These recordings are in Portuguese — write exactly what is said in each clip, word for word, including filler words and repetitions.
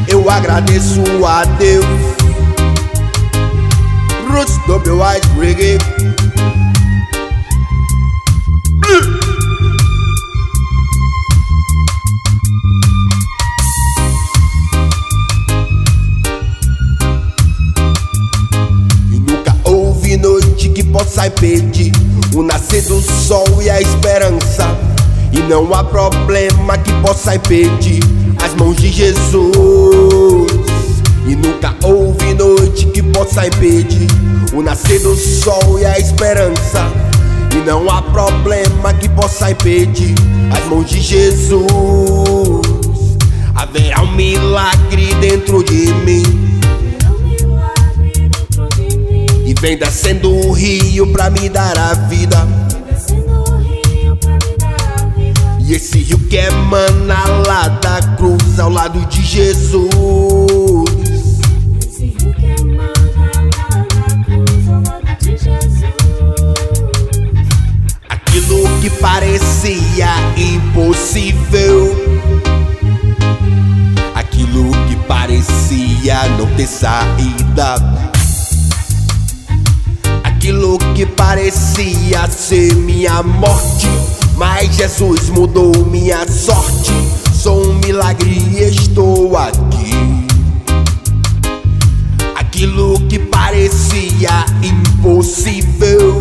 eu agradeço a Deus. Roots W White Reggae. E nunca houve noite que possa impedir o nascer do sol e a esperança. E não há problema que possa impedir as mãos de Jesus. E nunca houve noite que possa impedir o nascer do sol e a esperança. E não há problema que possa impedir as mãos de Jesus. Haverá um milagre dentro de mim, e vem descendo o rio pra me dar a vida. E esse rio que emana lá da cruz ao lado de Jesus. Esse rio que emana lá da cruz ao lado de Jesus. Aquilo que parecia impossível, aquilo que parecia não ter saída, aquilo que parecia ser minha morte, mas Jesus mudou minha sorte. Sou um milagre e estou aqui. Aquilo que parecia impossível,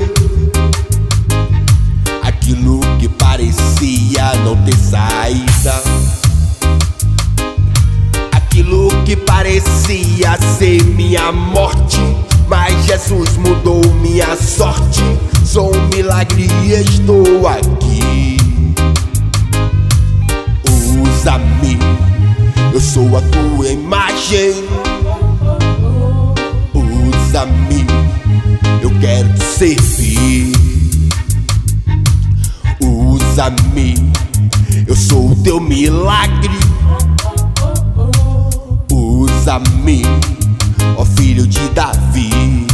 aquilo que parecia não ter saída, aquilo que parecia ser minha morte, mas Jesus mudou minha sorte. Sou um milagre e estou aqui. Usa-me, eu sou a tua imagem. Usa-me, eu quero te servir. Usa-me, eu sou o teu milagre. Usa-me, ó filho de Davi.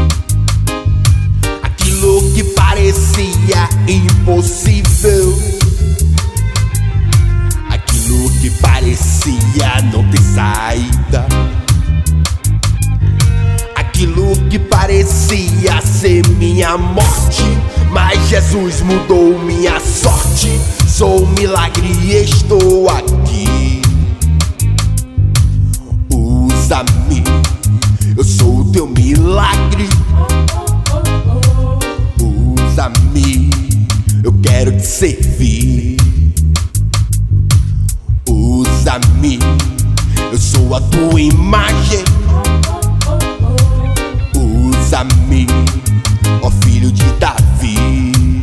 Aquilo que parecia impossível, aquilo que parecia não ter saída, aquilo que parecia ser minha morte, mas Jesus mudou minha sorte. Sou um milagre e estou aqui. Usa-me, eu sou o teu milagre. Usa-me, eu quero te servir. Usa-me, eu sou a tua imagem. Usa-me, ó filho de Davi.